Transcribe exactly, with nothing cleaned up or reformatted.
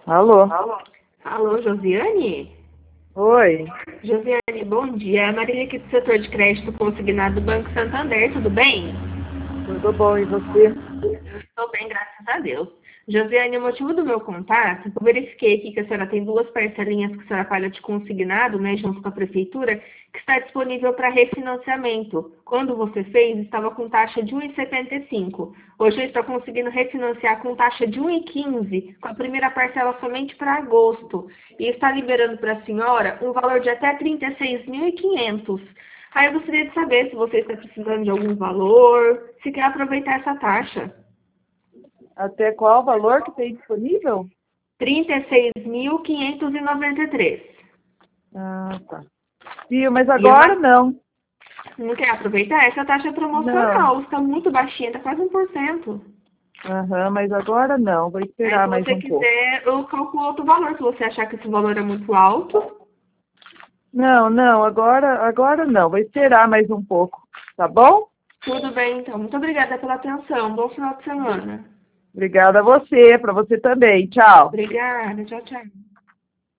Alô? Alô? Alô, Josiane? Oi. Josiane, bom dia. É a Marília aqui do setor de crédito consignado do Banco Santander, tudo bem? Tudo bom, e você? Eu estou bem, graças a Deus. Josiane, o motivo do meu contato, eu verifiquei aqui que a senhora tem duas parcelinhas que a senhora paga de consignado, né, junto com a prefeitura, que está disponível para refinanciamento. Quando você fez, estava com taxa de um vírgula setenta e cinco. Hoje eu estou conseguindo refinanciar com taxa de um vírgula quinze, com a primeira parcela somente para agosto. E está liberando para a senhora um valor de até trinta e seis mil e quinhentos. Aí eu gostaria de saber se você está precisando de algum valor, se quer aproveitar essa taxa. Até qual o valor que tem disponível? trinta e seis mil quinhentos e noventa e três. Ah, tá. Sim, mas E agora uma... não. Não quer aproveitar? Essa taxa é Não. promocional, está muito baixinha, está quase um por cento. Aham, mas agora não. Vou Aí, esperar se mais você um pouco. quiser, eu calculo outro valor. Se você achar que esse valor é muito alto, Não, não, agora, agora não. Vou esperar mais um pouco. Tá bom? tudo bem, então. Muito obrigada pela atenção. Bom final de semana. Obrigada a você, para você também. Tchau. Obrigada. Tchau, tchau.